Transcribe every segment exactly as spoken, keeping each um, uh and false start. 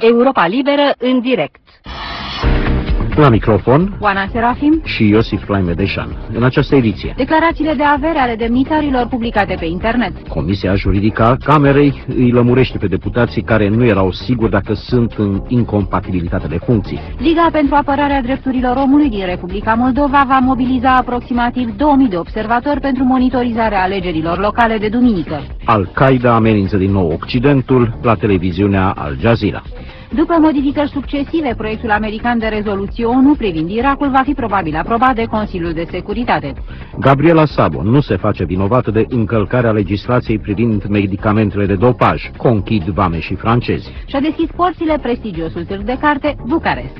Europa Liberă în direct. La microfon, Oana Serafim și Iosif Claimedeșan. În această ediție, declarațiile de avere ale demnitarilor publicate pe internet. Comisia Juridică a Camerei îi lămurește pe deputații care nu erau siguri dacă sunt în incompatibilitate de funcții. Liga pentru apărarea drepturilor omului din Republica Moldova va mobiliza aproximativ două mii de observatori pentru monitorizarea alegerilor locale de duminică. Al-Qaeda amenință din nou Occidentul la televiziunea Al Jazeera. După modificări succesive, proiectul american de rezoluție ONU privind Irakul va fi probabil aprobat de Consiliul de Securitate. Gabriela Szabo nu se face vinovată de încălcarea legislației privind medicamentele de dopaj, conchid vameșii francezi. Și-a deschis porțile prestigiosul târg de carte Bucarest.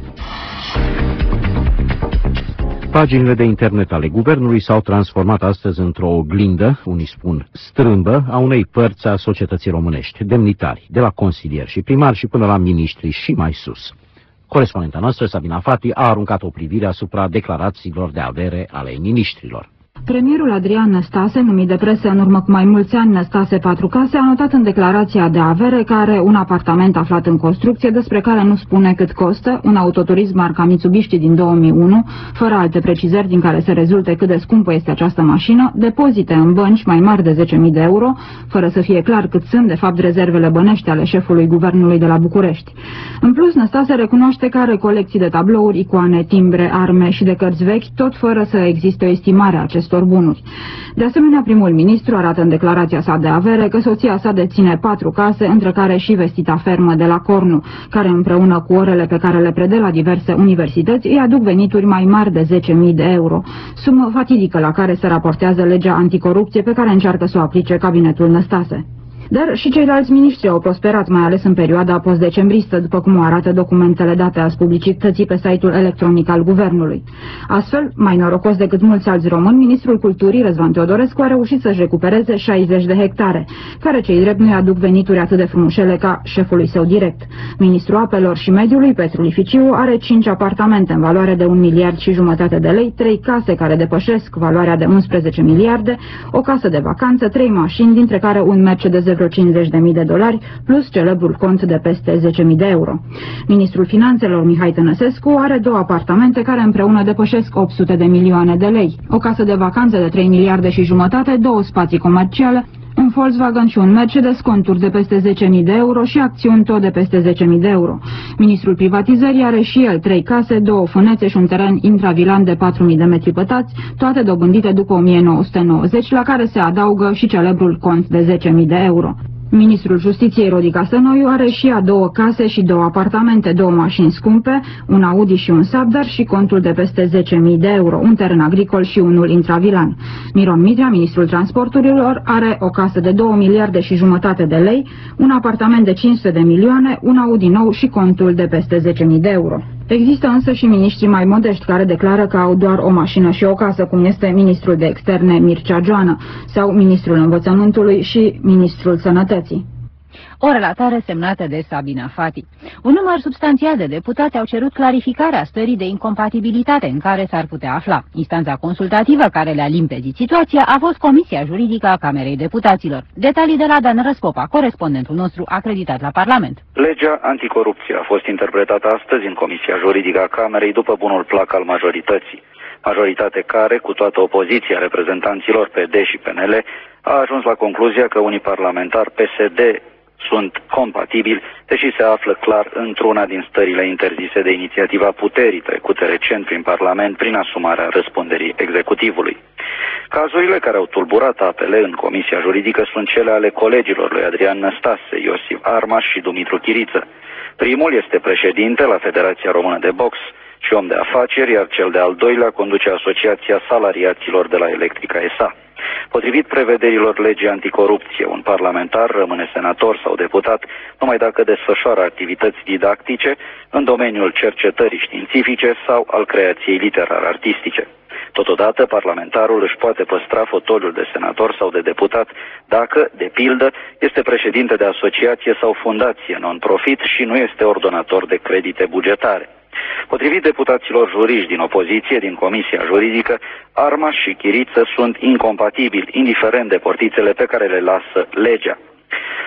Paginile de internet ale guvernului s-au transformat astăzi într-o oglindă, unii spun strâmbă, a unei părți a societății românești, demnitari, de la consilieri și primari și până la miniștri și mai sus. Corespondenta noastră, Sabina Fati, a aruncat o privire asupra declarațiilor de avere ale miniștrilor. Premierul Adrian Năstase, numit de presă în urmă cu mai mulți ani Năstase patru case, a notat în declarația de avere că are un apartament aflat în construcție, despre care nu spune cât costă, un autoturism marca Mitsubishi din două mii unu, fără alte precizări din care se rezulte cât de scumpă este această mașină, depozite în bănci mai mari de zece mii de euro, fără să fie clar cât sunt, de fapt, rezervele bănești ale șefului guvernului de la București. În plus, Năstase recunoaște că are colecții de tablouri, icoane, timbre, arme și de cărți vechi, tot fără să existe o estimare a acestor bunuri. De asemenea, primul ministru arată în declarația sa de avere că soția sa deține patru case, între care și vestita fermă de la Cornu, care împreună cu orele pe care le predă la diverse universități îi aduc venituri mai mari de zece mii de euro, sumă fatidică la care se raportează legea anticorupție pe care încearcă să o aplice cabinetul Năstase. Dar și ceilalți miniștri au prosperat, mai ales în perioada post-decembristă, după cum arată documentele date azi publicității pe site-ul electronic al guvernului. Astfel, mai norocos decât mulți alți români, ministrul culturii, Răzvan Teodorescu, a reușit să-și recupereze șaizeci de hectare, care cei drept nu-i aduc venituri atât de frumușele ca șefului său direct. Ministrul apelor și mediului, Petru Lificiu, are cinci apartamente în valoare de un miliard și jumătate de lei, trei case care depășesc valoarea de unsprezece miliarde, o casă de vacanță, trei mașini, dintre care un Mercedes de vreo cincizeci de mii de dolari, plus celebrul cont de peste zece mii de euro. Ministrul Finanțelor, Mihai Tănăsescu, are două apartamente care împreună depășesc opt sute de milioane de lei, o casă de vacanță de trei miliarde și jumătate, două spații comerciale, un Volkswagen și un Mercedes, conturi de peste zece mii de euro și acțiuni tot de peste zece mii de euro. Ministrul Privatizării are și el trei case, două fânețe și un teren intravilan de patru mii de metri pătrați, toate dobândite după o mie nouă sute nouăzeci, la care se adaugă și celebrul cont de zece mii de euro. Ministrul Justiției, Rodica Sănoiu, are și ea două case și două apartamente, două mașini scumpe, un Audi și un Saab, dar și contul de peste zece mii de euro, un teren agricol și unul intravilan. Miron Mitrea, ministrul transporturilor, are o casă de două miliarde și jumătate de lei, un apartament de cinci sute de milioane, un Audi nou și contul de peste zece mii de euro. Există însă și miniștri mai modești care declară că au doar o mașină și o casă, cum este ministrul de externe Mircea Joană sau ministrul învățământului și ministrul sănătății. O relatare semnată de Sabina Fati. Un număr substanțial de deputați au cerut clarificarea stării de incompatibilitate în care s-ar putea afla. Instanța consultativă care le-a limpezit situația a fost Comisia Juridică a Camerei Deputaților. Detalii de la Dan Răspopa, corespondentul nostru acreditat la Parlament. Legea anticorupție a fost interpretată astăzi în Comisia Juridică a Camerei după bunul plac al majorității. Majoritate care, cu toată opoziția reprezentanților P D și P N L, a ajuns la concluzia că unii parlamentari P S D sunt compatibili, deși se află clar într-una din stările interzise de inițiativa puterii trecute recent prin Parlament prin asumarea răspunderii executivului. Cazurile care au tulburat apele în Comisia Juridică sunt cele ale colegilor lui Adrian Năstase, Iosif Armaș și Dumitru Chiriță. Primul este președinte la Federația Română de Box și om de afaceri, iar cel de-al doilea conduce Asociația Salariaților de la Electrica S A. Potrivit prevederilor legii anticorupție, un parlamentar rămâne senator sau deputat numai dacă desfășoară activități didactice în domeniul cercetării științifice sau al creației literar-artistice. Totodată, parlamentarul își poate păstra fotoliul de senator sau de deputat dacă, de pildă, este președinte de asociație sau fundație non-profit și nu este ordonator de credite bugetare. Potrivit deputaților juriști din opoziție din Comisia Juridică, Armaș și Chiriță sunt incompatibili, indiferent de portițele pe care le lasă legea.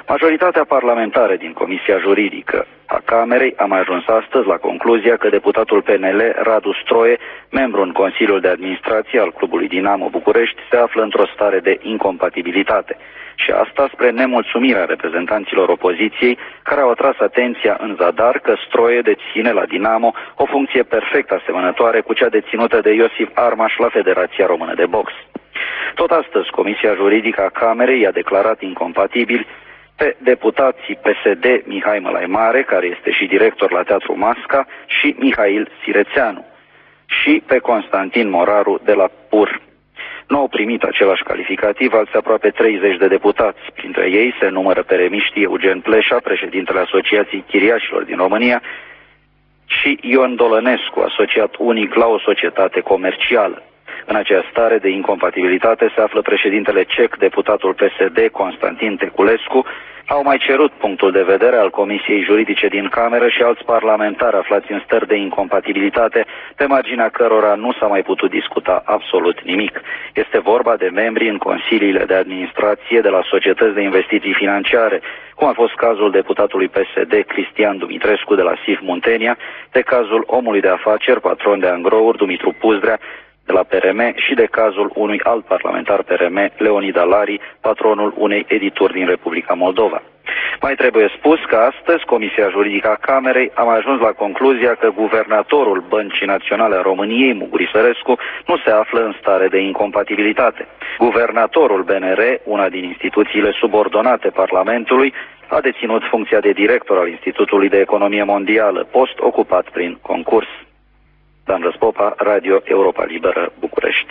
Majoritatea parlamentară din Comisia Juridică a Camerei a mai ajuns astăzi la concluzia că deputatul P N L Radu Stroie, membru în Consiliul de Administrație al Clubului Dinamo București, se află într-o stare de incompatibilitate. Și asta spre nemulțumirea reprezentanților opoziției, care au atras atenția în zadar că Stroie deține la Dinamo o funcție perfect asemănătoare cu cea deținută de Iosif Armaș la Federația Română de Box. Tot astăzi, Comisia Juridică a Camerei i-a declarat incompatibili pe deputații P S D Mihai Mălai Mare, care este și director la Teatru Masca, și Mihail Sirețeanu, și pe Constantin Moraru de la P U R. Nu au primit același calificativ alți aproape treizeci de deputați. Printre ei se numără pe remiștii Eugen Pleșa, președintele Asociației Chiriașilor din România, și Ion Dolănescu, asociat unic la o societate comercială. În această stare de incompatibilitate se află președintele C E C, deputatul P S D Constantin Teculescu. Au mai cerut punctul de vedere al Comisiei Juridice din Cameră și alți parlamentari aflați în stări de incompatibilitate, pe marginea cărora nu s-a mai putut discuta absolut nimic. Este vorba de membri în consiliile de administrație de la societăți de investiții financiare, cum a fost cazul deputatului P S D Cristian Dumitrescu de la S I F Muntenia, de cazul omului de afaceri, patron de angrouri, Dumitru Puzdrea, de la P R M, și de cazul unui alt parlamentar P R M, Leonid Alari, patronul unei edituri din Republica Moldova. Mai trebuie spus că astăzi Comisia Juridică a Camerei a mai ajuns la concluzia că guvernatorul Băncii Naționale a României, Muguri Sărescu, nu se află în stare de incompatibilitate. Guvernatorul B N R, una din instituțiile subordonate Parlamentului, a deținut funcția de director al Institutului de Economie Mondială, post ocupat prin concurs. Dan Răspopa, Radio Europa Liberă, București.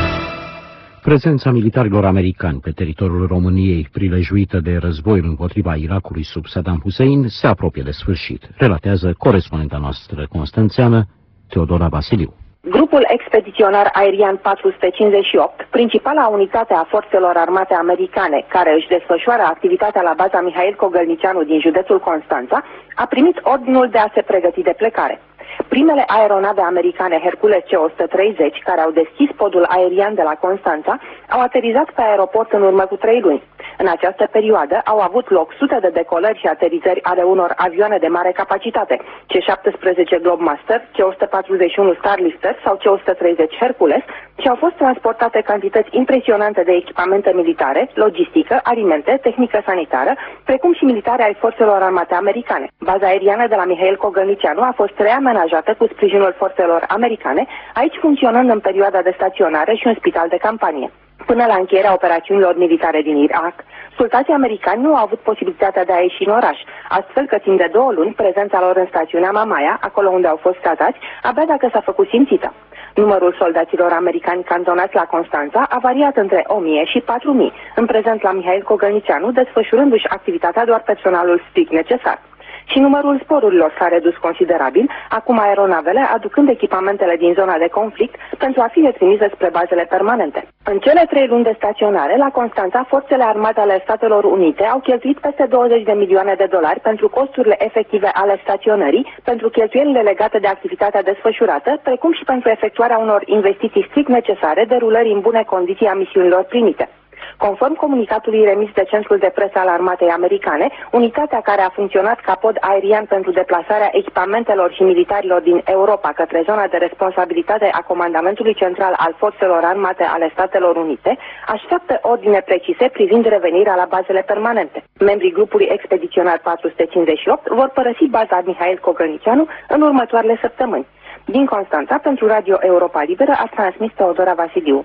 Prezența militarilor americani pe teritoriul României, prilejuită de războiul împotriva Irakului sub Saddam Hussein, se apropie de sfârșit, relatează corespondenta noastră constanțeană, Teodora Vasiliu. Grupul expediționar aerian patru sute cincizeci și opt, principala unitate a forțelor armate americane, care își desfășoară activitatea la baza Mihail Cogălnicianu din județul Constanța, a primit ordinul de a se pregăti de plecare. Primele aeronave americane Hercules C o sută treizeci, care au deschis podul aerian de la Constanța, au aterizat pe aeroport în urmă cu trei luni. În această perioadă au avut loc sute de decolări și aterizări ale unor avioane de mare capacitate, C șaptesprezece Globemaster, C o sută patruzeci și unu Starlifter sau C o sută treizeci Hercules, și au fost transportate cantități impresionante de echipamente militare, logistică, alimente, tehnică sanitară, precum și militare ai forțelor armate americane. Baza aeriană de la Mihail Cogălnicianu a fost reamenajată cu sprijinul forțelor americane, aici funcționând în perioada de staționare și un spital de campanie. Până la încheierea operațiunilor militare din Irak, soldații americani nu au avut posibilitatea de a ieși în oraș, astfel că timp de două luni prezența lor în stațiunea Mamaia, acolo unde au fost cazați, abia dacă s-a făcut simțită. Numărul soldaților americani cantonați la Constanța a variat între o mie și patru mii, în prezent la Mihail Cogălnicianu, desfășurându-și activitatea doar personalul strict necesar. Și numărul zborurilor s-a redus considerabil, acum aeronavele aducând echipamentele din zona de conflict pentru a fi retrimise spre bazele permanente. În cele trei luni de staționare, la Constanța, forțele armate ale Statelor Unite au cheltuit peste douăzeci de milioane de dolari pentru costurile efective ale staționării, pentru cheltuielile legate de activitatea desfășurată, precum și pentru efectuarea unor investiții strict necesare derulării în bune condiții a misiunilor primite. Conform comunicatului remis de Centrul de Presă al Armatei Americane, unitatea care a funcționat ca pod aerian pentru deplasarea echipamentelor și militarilor din Europa către zona de responsabilitate a Comandamentului Central al Forțelor Armate ale Statelor Unite, așteaptă ordine precise privind revenirea la bazele permanente. Membrii grupului expediționar patru sute cincizeci și opt vor părăsi baza Mihail Cogălnicianu în următoarele săptămâni. Din Constanța, pentru Radio Europa Liberă, a transmis Teodora Vasiliu.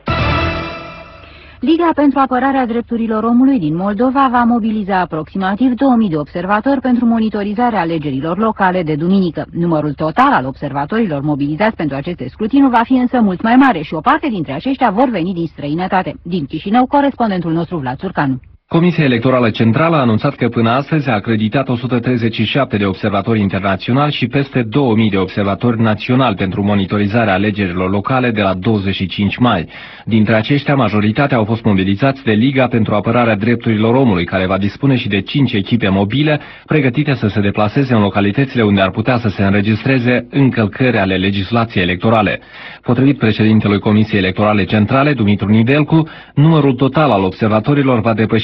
Liga pentru apărarea drepturilor omului din Moldova va mobiliza aproximativ două mii de observatori pentru monitorizarea alegerilor locale de duminică. Numărul total al observatorilor mobilizați pentru aceste scrutinuri va fi însă mult mai mare și o parte dintre aceștia vor veni din străinătate. Din Chișinău, corespondentul nostru Vlad Țurcanu. Comisia Electorală Centrală a anunțat că până astăzi a acreditat o sută treizeci și șapte de observatori internaționali și peste două mii de observatori naționali pentru monitorizarea alegerilor locale de la douăzeci și cinci mai. Dintre aceștia, majoritatea au fost mobilizați de Liga pentru apărarea drepturilor omului, care va dispune și de cinci echipe mobile pregătite să se deplaseze în localitățile unde ar putea să se înregistreze încălcări ale legislației electorale. Potrivit președintelui Comisiei Electorale Centrale, Dumitru Nidelcu, numărul total al observatorilor va depăși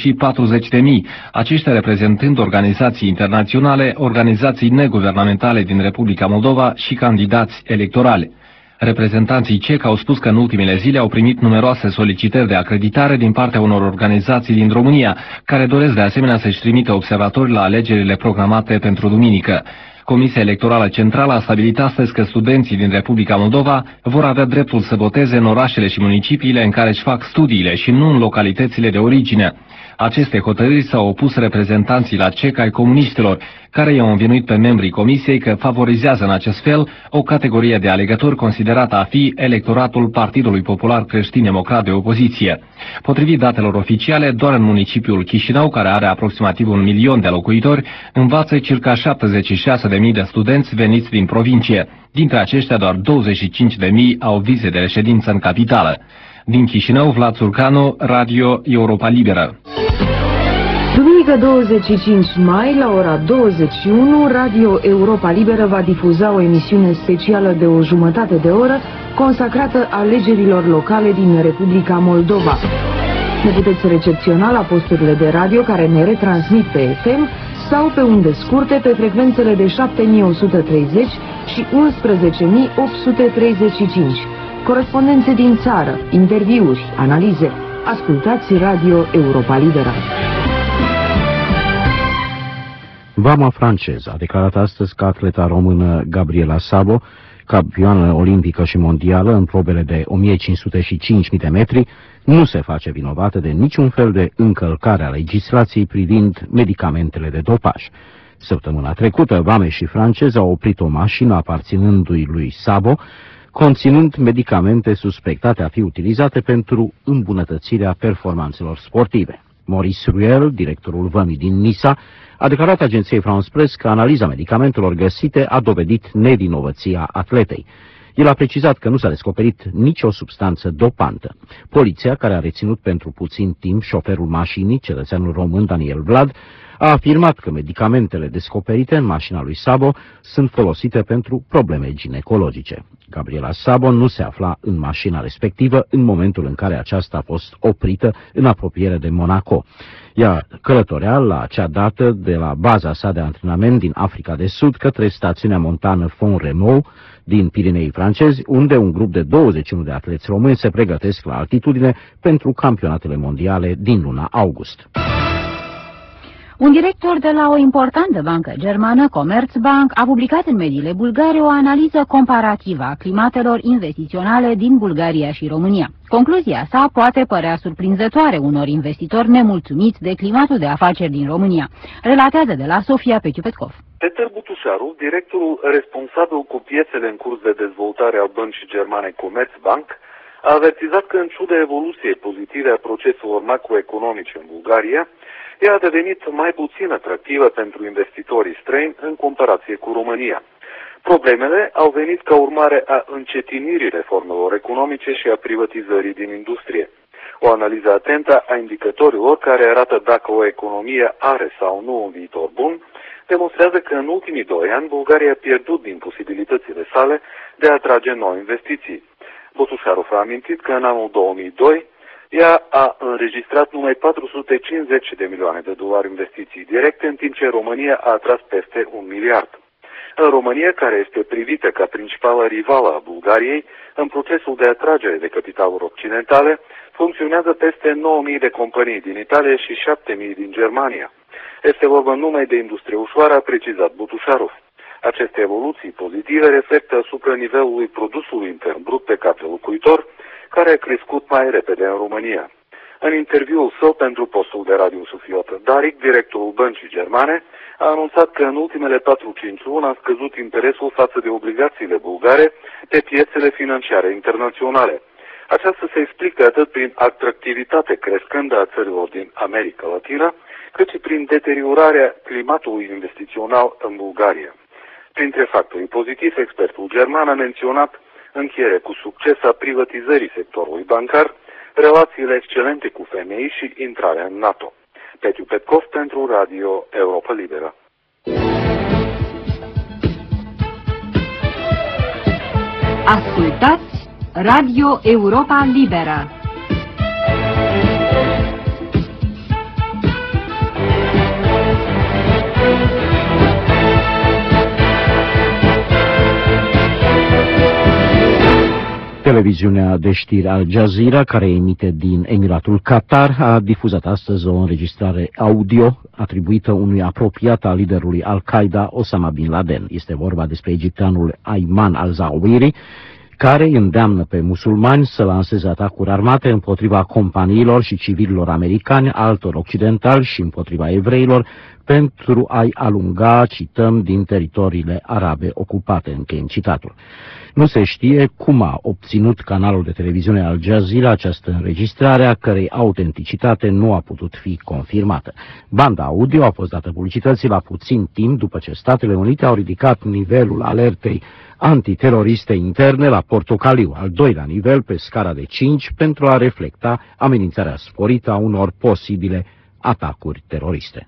și patruzeci de mii, aceștia reprezentând organizații internaționale, organizații neguvernamentale din Republica Moldova și candidați electorale. Reprezentanții C E C au spus că în ultimele zile au primit numeroase solicitări de acreditare din partea unor organizații din România, care doresc de asemenea să-și trimită observatori la alegerile programate pentru duminică. Comisia Electorală Centrală a stabilit astăzi că studenții din Republica Moldova vor avea dreptul să voteze în orașele și municipiile în care își fac studiile și nu în localitățile de origine. Aceste hotărâri s-au opus reprezentanții la C E C ai comuniștilor, care i-au învinuit pe membrii comisiei că favorizează în acest fel o categorie de alegători considerată a fi electoratul Partidului Popular Creștin-Democrat de opoziție. Potrivit datelor oficiale, doar în municipiul Chișinău, care are aproximativ un milion de locuitori, învață circa șaptezeci și șase de mii de studenți veniți din provincie. Dintre aceștia, doar douăzeci și cinci de mii au vize de reședință în capitală. Din Chișinău, Vlad Țurcanu, Radio Europa Liberă. Duminică douăzeci și cinci mai, la ora douăzeci și unu, Radio Europa Liberă va difuza o emisiune specială de o jumătate de oră consacrată alegerilor locale din Republica Moldova. Ne puteți recepționa la posturile de radio care ne retransmit pe F M sau pe unde scurte pe frecvențele de șapte mii o sută treizeci și unsprezece mii opt sute treizeci și cinci. Corespondențe din țară, interviuri, analize. Ascultați Radio Europa Liberă. Vama franceză a declarat astăzi că atleta română Gabriela Szabo, campioană olimpică și mondială în probele de o mie cinci sute și cinci mii de metri, nu se face vinovată de niciun fel de încălcare a legislației privind medicamentele de dopaj. Săptămâna trecută, vameșii francezi au oprit o mașină aparținându-i lui Szabo, conținând medicamente suspectate a fi utilizate pentru îmbunătățirea performanțelor sportive. Maurice Ruel, directorul vămii din Nisa, a declarat agenției France Press că analiza medicamentelor găsite a dovedit nevinovăția atletei. El a precizat că nu s-a descoperit nicio substanță dopantă. Poliția, care a reținut pentru puțin timp șoferul mașinii, cetățeanul român Daniel Vlad, a afirmat că medicamentele descoperite în mașina lui Szabo sunt folosite pentru probleme ginecologice. Gabriela Szabo nu se afla în mașina respectivă în momentul în care aceasta a fost oprită în apropiere de Monaco. Ea călătorea la acea dată de la baza sa de antrenament din Africa de Sud către stațiunea montană Font-Rémaux din Pirenei francezi, unde un grup de douăzeci și unu de atleți români se pregătesc la altitudine pentru campionatele mondiale din luna august. Un director de la o importantă bancă germană, Commerzbank, a publicat în mediile bulgare o analiză comparativă a climatelor investiționale din Bulgaria și România. Concluzia sa poate părea surprinzătoare unor investitori nemulțumiți de climatul de afaceri din România, relatează de la Sofia Petiu Petkov. Peter Butușaru, directorul responsabil cu piețele în curs de dezvoltare al băncii germane Commerzbank, a avertizat că, în ciuda evoluției pozitive a proceselor macroeconomice în Bulgaria, ea a devenit mai puțin atractivă pentru investitorii străini în comparație cu România. Problemele au venit ca urmare a încetinirii reformelor economice și a privatizării din industrie. O analiză atentă a indicatorilor care arată dacă o economie are sau nu un viitor bun demonstrează că în ultimii doi ani Bulgaria a pierdut din posibilitățile sale de a atrage noi investiții. Botușarov a amintit că în anul două mii doi ea a înregistrat numai patru sute cincizeci de milioane de dolari investiții directe, în timp ce România a atras peste un miliard. În România, care este privită ca principală rivală a Bulgariei, în procesul de atragere de capitaluri occidentale, funcționează peste nouă mii de companii din Italia și șapte mii din Germania. Este vorba numai de industrie ușoară, a precizat Botușarov. Aceste evoluții pozitive reflectă asupra nivelului produsului intern brut pe cap de locuitor, care a crescut mai repede în România. În interviul său pentru postul de radio Sofiotă Daric, directorul băncii germane a anunțat că în ultimele patru-cinci luni a scăzut interesul față de obligațiile bulgare pe piețele financiare internaționale. Aceasta se explică atât prin atractivitate crescândă a țărilor din America Latină, cât și prin deteriorarea climatului investițional în Bulgaria. Printre factorii pozitivi, expertul german a menționat încheierea cu succes a privatizării sectorului bancar, relațiile excelente cu femei și intrarea în NATO. Petiu Petkov pentru Radio Europa Liberă. Ascultați Radio Europa Liberă. televiziunea de știri Al Jazeera, care emite din Emiratul Qatar, a difuzat astăzi o înregistrare audio atribuită unui apropiat al liderului Al-Qaeda, Osama Bin Laden. Este vorba despre egipteanul Ayman al-Zawahiri, care îndeamnă pe musulmani să lanseze atacuri armate împotriva companiilor și civililor americani, altor occidentali și împotriva evreilor, pentru a-i alunga, cităm, din teritoriile arabe ocupate, încheiem citatul. Nu se știe cum a obținut canalul de televiziune Al Jazeera această înregistrare, a cărei autenticitate nu a putut fi confirmată. Banda audio a fost dată publicității la puțin timp după ce Statele Unite au ridicat nivelul alertei antiteroriste interne la portocaliu, al doilea nivel pe scara de cinci, pentru a reflecta amenințarea sporită a unor posibile atacuri teroriste.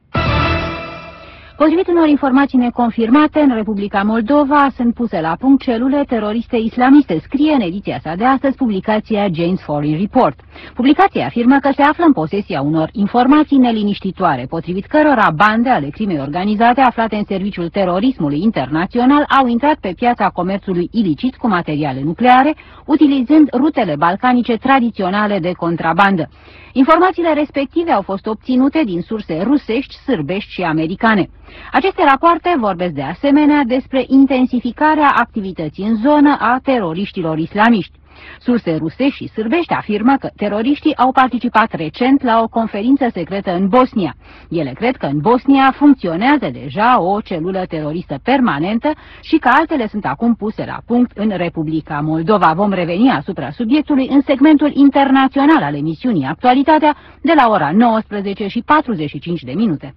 Potrivit unor informații neconfirmate, în Republica Moldova sunt puse la punct celule teroriste islamiste, scrie în ediția sa de astăzi publicația Jane's Foreign Report. Publicația afirmă că se află în posesia unor informații neliniștitoare, potrivit cărora bande ale crimei organizate aflate în serviciul terorismului internațional au intrat pe piața comerțului ilicit cu materiale nucleare, utilizând rutele balcanice tradiționale de contrabandă. Informațiile respective au fost obținute din surse rusești, sârbești și americane. Aceste rapoarte vorbesc de asemenea despre intensificarea activității în zonă a teroriștilor islamiști. Surse rusești și sârbești afirmă că teroriștii au participat recent la o conferință secretă în Bosnia. Ele cred că în Bosnia funcționează deja o celulă teroristă permanentă și că altele sunt acum puse la punct în Republica Moldova. Vom reveni asupra subiectului în segmentul internațional al emisiunii Actualitatea de la ora nouăsprezece și patruzeci și cinci de minute.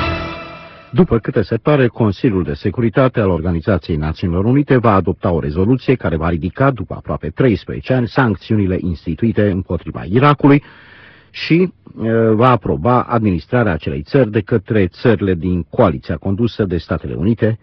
După câte se pare, Consiliul de Securitate al Organizației Națiunilor Unite va adopta o rezoluție care va ridica, după aproape treisprezece ani, sancțiunile instituite împotriva Irakului și e, va aproba administrarea acelei țări de către țările din coaliția condusă de Statele Unite,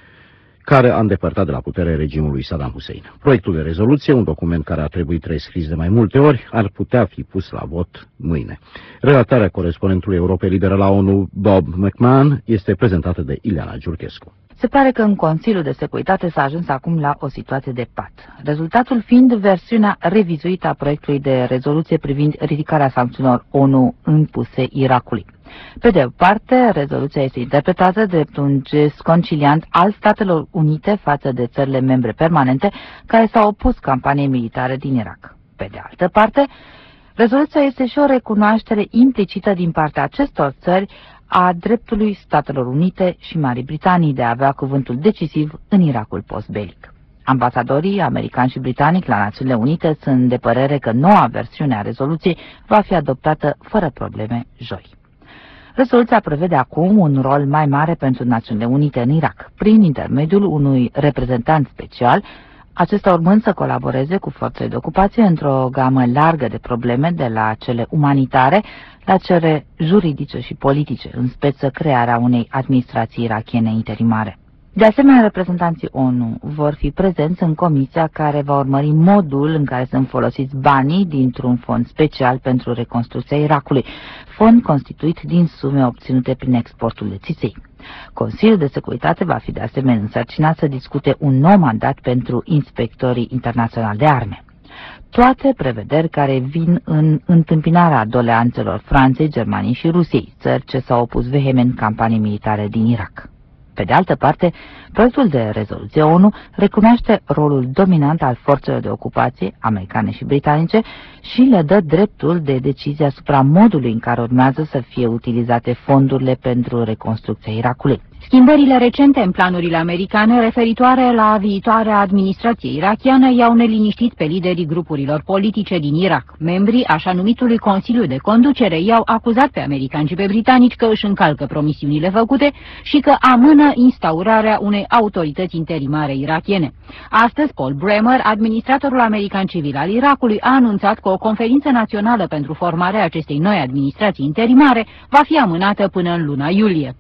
care a îndepărtat de la putere regimul lui Saddam Hussein. Proiectul de rezoluție, un document care a trebuit rescris de mai multe ori, ar putea fi pus la vot mâine. Relatarea corespondentului Europei Libere la ONU, Bob McMahon, este prezentată de Ileana Giurchescu. Se pare că în Consiliul de Securitate s-a ajuns acum la o situație de pat, rezultatul fiind versiunea revizuită a proiectului de rezoluție privind ridicarea sancțiunilor ONU impuse Irakului. Pe de o parte, rezoluția este interpretată drept un gest conciliant al Statelor Unite față de țările membre permanente care s-au opus campaniei militare din Irak. Pe de altă parte, rezoluția este și o recunoaștere implicită din partea acestor țări a dreptului Statelor Unite și Marii Britanii de a avea cuvântul decisiv în Irakul postbelic. Ambasadorii americani și britanici la Națiunile Unite sunt de părere că noua versiune a rezoluției va fi adoptată fără probleme joi. Rezoluția prevede acum un rol mai mare pentru Națiunile Unite în Irak, prin intermediul unui reprezentant special, acesta urmând să colaboreze cu forțele de ocupație într-o gamă largă de probleme, de la cele umanitare la cele juridice și politice, în speță crearea unei administrații irakiene interimare. De asemenea, reprezentanții ONU vor fi prezenți în comisia care va urmări modul în care sunt folosiți banii dintr-un fond special pentru reconstrucția Irakului, fond constituit din sume obținute prin exportul de țiței. Consiliul de Securitate va fi de asemenea însărcinat să discute un nou mandat pentru inspectorii internaționali de arme. Toate prevederi care vin în întâmpinarea doleanțelor Franței, Germaniei și Rusiei, țări ce s-au opus vehement campanii militare din Irak. Pe de altă parte, proiectul de rezoluție ONU recunoaște rolul dominant al forțelor de ocupație americane și britanice și le dă dreptul de decizie asupra modului în care urmează să fie utilizate fondurile pentru reconstrucția Irakului. Schimbările recente în planurile americane referitoare la viitoarea administrație irakiană i-au neliniștit pe liderii grupurilor politice din Irak. Membrii așa numitului Consiliu de Conducere i-au acuzat pe americani și pe britanici că își încalcă promisiunile făcute și că amână instaurarea unei autorități interimare irakiene. Astăzi, Paul Bremer, administratorul american civil al Irakului, a anunțat că o conferință națională pentru formarea acestei noi administrații interimare va fi amânată până în luna iulie.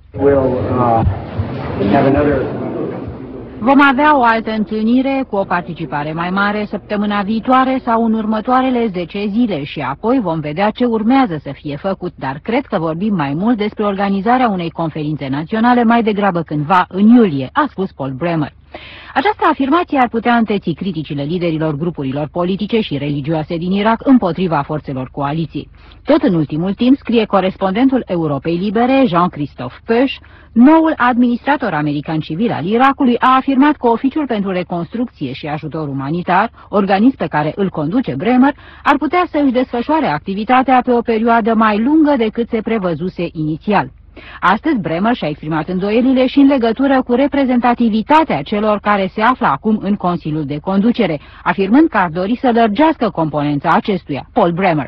Vom avea o altă întâlnire cu o participare mai mare săptămâna viitoare sau în următoarele zece zile și apoi vom vedea ce urmează să fie făcut, dar cred că vorbim mai mult despre organizarea unei conferințe naționale mai degrabă cândva în iulie, a spus Paul Bremer. Această afirmație ar putea înteți criticile liderilor grupurilor politice și religioase din Irak împotriva forțelor coaliției. Tot în ultimul timp, scrie corespondentul Europei Libere, Jean-Christophe Peuch, noul administrator american civil al Irakului a afirmat că Oficiul pentru Reconstrucție și Ajutor Umanitar, organism pe care îl conduce Bremer, ar putea să își desfășoare activitatea pe o perioadă mai lungă decât se prevăzuse inițial. Astăzi, Bremer și-a exprimat îndoielile și în legătură cu reprezentativitatea celor care se află acum în Consiliul de Conducere, afirmând că ar dori să lărgească componența acestuia. Paul Bremer.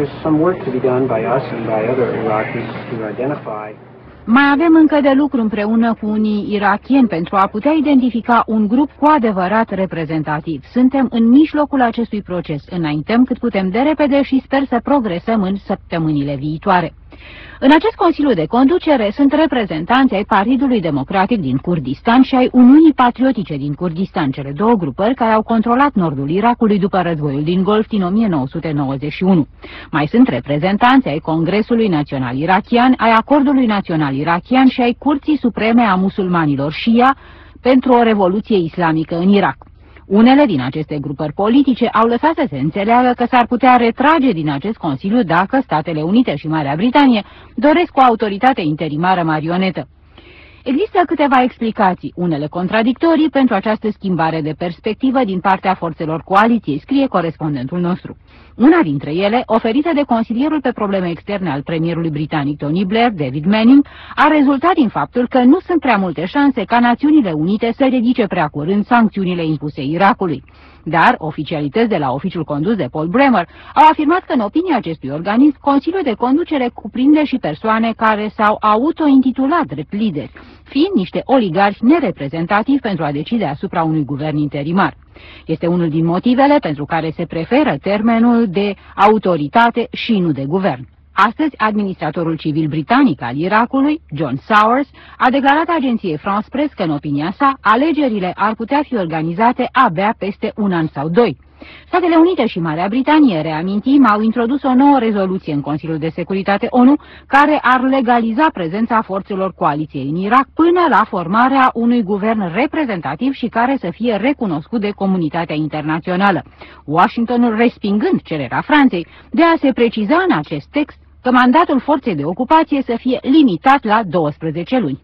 Mai avem încă de lucru împreună cu unii irakieni pentru a putea identifica un grup cu adevărat reprezentativ. Suntem în mijlocul acestui proces, înaintăm cât putem de repede și sper să progresăm în săptămânile viitoare. În acest Consiliu de Conducere sunt reprezentanți ai Partidului Democratic din Kurdistan și ai Uniunii Patriotice din Kurdistan, cele două grupări care au controlat nordul Irakului după războiul din Golf din o mie nouă sute nouăzeci și unu. Mai sunt reprezentanți ai Congresului Național Irakian, ai Acordului Național Irakian și ai Curții Supreme a Musulmanilor Shia pentru o revoluție islamică în Irak. Unele din aceste grupări politice au lăsat să se înțeleagă că s-ar putea retrage din acest Consiliu dacă Statele Unite și Marea Britanie doresc o autoritate interimară marionetă. Există câteva explicații, unele contradictorii, pentru această schimbare de perspectivă din partea forțelor coaliției, scrie corespondentul nostru. Una dintre ele, oferită de consilierul pe probleme externe al premierului britanic Tony Blair, David Manning, a rezultat din faptul că nu sunt prea multe șanse ca Națiunile Unite să ridice prea curând sancțiunile impuse Irakului. Dar oficialități de la oficiul condus de Paul Bremer au afirmat că, în opinia acestui organism, Consiliul de Conducere cuprinde și persoane care s-au autointitulat drept lideri, fiind niște oligarhi nereprezentativi pentru a decide asupra unui guvern interimar. Este unul din motivele pentru care se preferă termenul de autoritate și nu de guvern. Astăzi, administratorul civil britanic al Irakului, John Sawers, a declarat agenției France Press că, în opinia sa, alegerile ar putea fi organizate abia peste un an sau doi. Statele Unite și Marea Britanie, reamintim, au introdus o nouă rezoluție în Consiliul de Securitate ONU care ar legaliza prezența forțelor coaliției în Irak până la formarea unui guvern reprezentativ și care să fie recunoscut de comunitatea internațională. Washingtonul respingând cererea Franței de a se preciza în acest text că mandatul forței de ocupație să fie limitat la douăsprezece luni.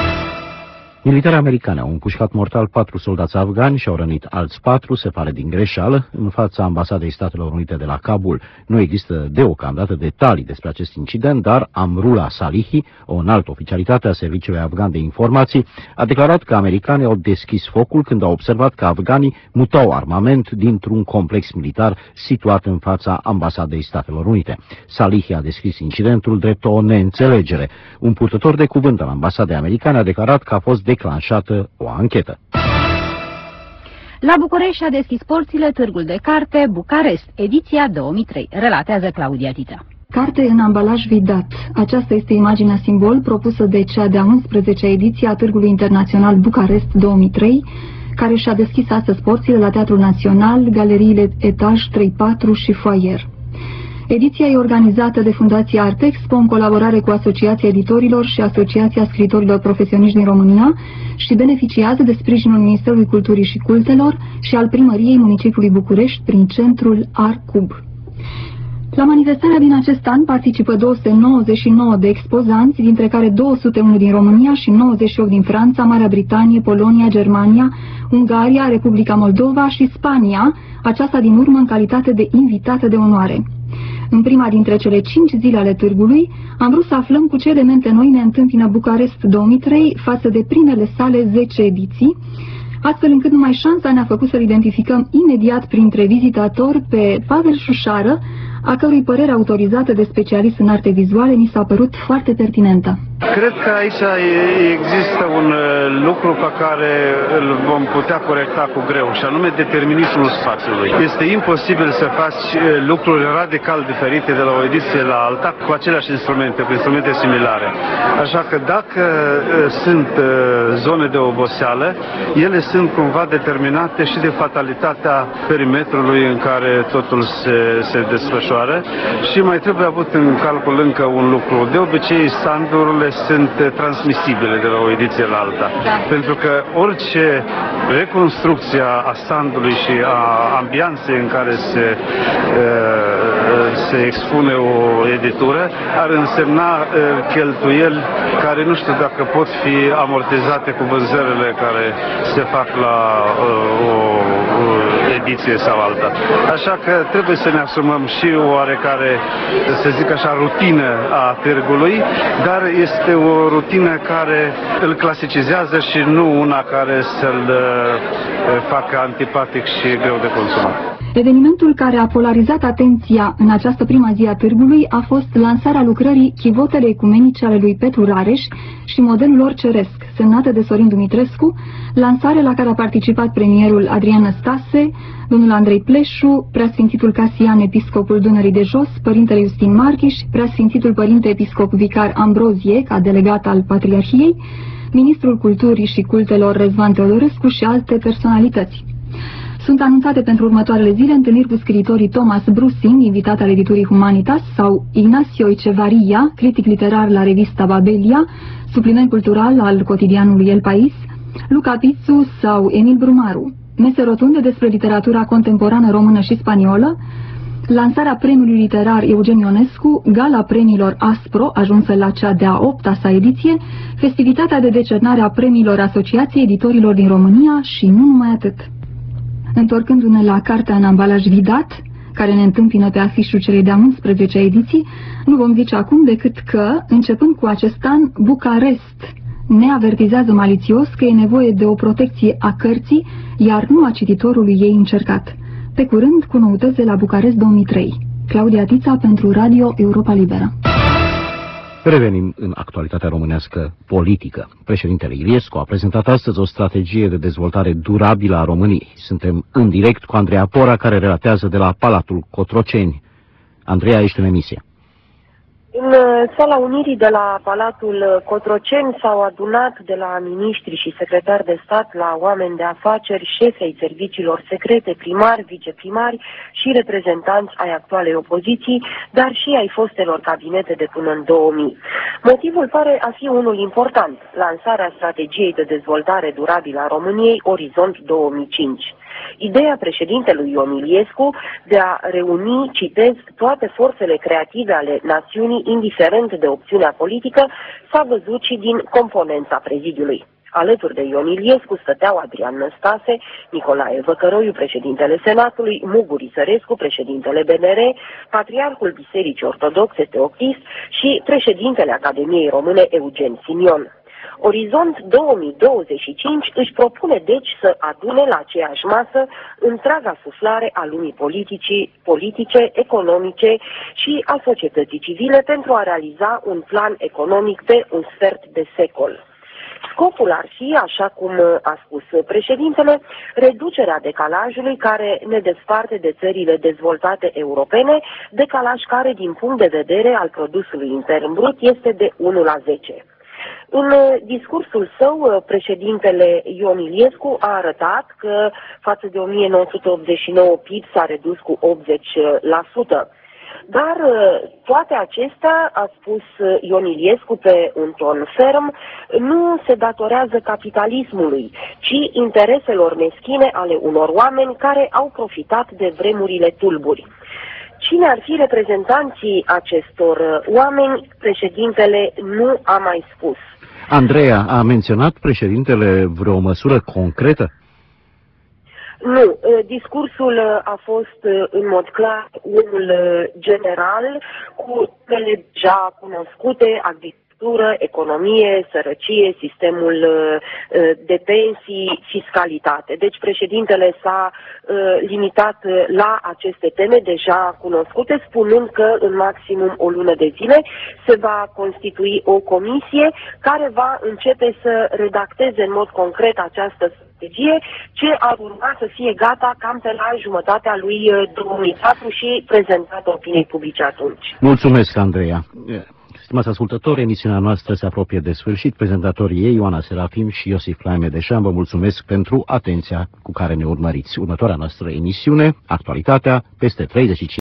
Militari americani au împușcat mortal patru soldați afgani și au rănit alți patru, se pare din greșeală, în fața ambasadei Statelor Unite de la Kabul. Nu există deocamdată detalii despre acest incident, dar Amrullah Salihi, o înaltă oficialitate a Serviciului Afgan de Informații, a declarat că americanii au deschis focul când au observat că afganii mutau armament dintr-un complex militar situat în fața ambasadei Statelor Unite. Salihi a descris incidentul drept o neînțelegere. Un purtător de cuvânt al ambasadei americane a declarat că a fost declanșată o anchetă. La București și-a deschis porțile târgul de carte Bucarest, ediția două mii trei, relatează Claudia Tita. Carte în ambalaj vidat. Aceasta este imaginea simbol propusă de cea de-a unsprezecea ediție a Târgului Internațional Bucarest două mii trei, care și-a deschis astăzi porțile la Teatrul Național, galeriile Etaj trei patru și Foaier. Ediția e organizată de Fundația Artexpo în colaborare cu Asociația Editorilor și Asociația Scriitorilor Profesioniști din România și beneficiază de sprijinul Ministerului Culturii și Cultelor și al Primăriei Municipiului București prin centrul Arcub. La manifestarea din acest an participă două sute nouăzeci și nouă de expozanți, dintre care două sute unu din România și nouăzeci și opt din Franța, Marea Britanie, Polonia, Germania, Ungaria, Republica Moldova și Spania, aceasta din urmă în calitate de invitată de onoare. În prima dintre cele cinci zile ale târgului, am vrut să aflăm cu ce elemente noi ne întâmpină Bucarest două mii trei față de primele sale zece ediții, astfel încât numai șansa ne-a făcut să-l identificăm imediat printre vizitatori pe Pavel Șușară, a cărui părere autorizată de specialist în arte vizuale mi s-a părut foarte pertinentă. Cred că aici există un lucru pe care îl vom putea corecta cu greu, și anume determinismul spațiului. Este imposibil să faci lucruri radical diferite de la o ediție la alta cu aceleași instrumente, cu instrumente similare. Așa că dacă sunt zone de oboseală, ele sunt cumva determinate și de fatalitatea perimetrului în care totul se, se desfășoară și mai trebuie avut în calcul încă un lucru. De obicei, standurile sunt transmisibile de la o ediție la alta. Da. Pentru că orice reconstrucție a standului și a ambianței în care se, se expune o editură ar însemna cheltuieli care nu știu dacă pot fi amortizate cu vânzările care se fac la o, o ediție sau alta. Așa că trebuie să ne asumăm și o oarecare, să zic așa, rutină a târgului, dar este o rutină care îl clasicizează și nu una care să-l facă antipatic și greu de consumat. Evenimentul care a polarizat atenția în această prima zi a târgului a fost lansarea lucrării Chivotele ecumenice ale lui Petru Rareș și modelul lor ceresc, semnată de Sorin Dumitrescu, lansare la care a participat premierul Adrian Năstase, domnul Andrei Pleșu, Preasfințitul Casian, episcopul Dunării de Jos, părintele Justin Marchiș, Preasfințitul părinte episcop vicar Ambrozie, ca delegat al Patriarhiei, ministrul Culturii și Cultelor Răzvan Teodorescu și alte personalități. Sunt anunțate pentru următoarele zile întâlniri cu scriitorii Thomas Brusing, invitat al editurii Humanitas, sau Ignacio Echevarria, critic literar la revista Babelia, supliment cultural al cotidianului El País, Luca Pizzu sau Emil Brumaru, mese rotunde despre literatura contemporană română și spaniolă, lansarea premiului literar Eugen Ionescu, gala premiilor Aspro, ajunsă la cea de-a opta sa ediție, festivitatea de decernare a premiilor Asociației Editorilor din România și nu numai atât. Întorcându-ne la cartea în ambalaj vidat, care ne întâmpină pe afișul celei de-a unsprezecea ediții, nu vom zice acum decât că, începând cu acest an, Bucarest ne avertizează malițios că e nevoie de o protecție a cărții, iar nu a cititorului ei încercat. Pe curând, cu noutăți de la Bucarest două mii trei. Claudia Tița pentru Radio Europa Liberă. Revenim în actualitatea românească politică. Președintele Iliescu a prezentat astăzi o strategie de dezvoltare durabilă a României. Suntem în direct cu Andreea Pora, care relatează de la Palatul Cotroceni. Andreea, ești în emisie. În Sala Unirii de la Palatul Cotroceni s-au adunat de la miniștri și secretari de stat la oameni de afaceri, șefi ai serviciilor secrete, primari, viceprimari și reprezentanți ai actualei opoziții, dar și ai fostelor cabinete de până în două mii. Motivul pare a fi unul important, lansarea strategiei de dezvoltare durabilă a României Orizont două mii cinci. Ideea președintelui Ion Iliescu de a reuni, citez, toate forțele creative ale națiunii, indiferent de opțiunea politică, s-a văzut și din componența prezidiului. Alături de Ion Iliescu stăteau Adrian Năstase, Nicolae Văcăroiu, președintele Senatului, Muguri Sărescu, președintele B N R, Patriarhul Bisericii Ortodoxe Teoctist și președintele Academiei Române Eugen Simion. Orizont două mii douăzeci și cinci își propune deci să adune la aceeași masă întreaga suflare a lumii politicii, politice, economice și a societății civile pentru a realiza un plan economic pe un sfert de secol. Scopul ar fi, așa cum a spus președintele, reducerea decalajului care ne desparte de țările dezvoltate europene, decalaj care, din punct de vedere al produsului intern brut, este de unu la zece. În discursul său, președintele Ion Iliescu a arătat că față de o mie nouă sute optzeci și nouă P I B s-a redus cu optzeci la sută. Dar toate acestea, a spus Ion Iliescu pe un ton ferm, nu se datorează capitalismului, ci intereselor meschine ale unor oameni care au profitat de vremurile tulburi. Cine ar fi reprezentanții acestor oameni, președintele nu a mai spus. Andreea, a menționat președintele vreo măsură concretă? Nu, discursul a fost în mod clar unul general, cu temele deja cunoscute, agricultură, economie, sărăcie, sistemul de pensii, fiscalitate. Deci președintele s-a limitat la aceste teme deja cunoscute, spunând că în maximum o lună de zile se va constitui o comisie care va începe să redacteze în mod concret această strategie, ce ar urma să fie gata cam pe la jumătatea lui două mii patru și prezentată opiniei publice atunci. Mulțumesc, Andreea. Stimați ascultători, emisiunea noastră se apropie de sfârșit. Prezentatorii ei, Ioana Serafim și Iosif Claime-Deșan, vă mulțumesc pentru atenția cu care ne urmăriți. Următoarea noastră emisiune, Actualitatea, peste treizeci și cinci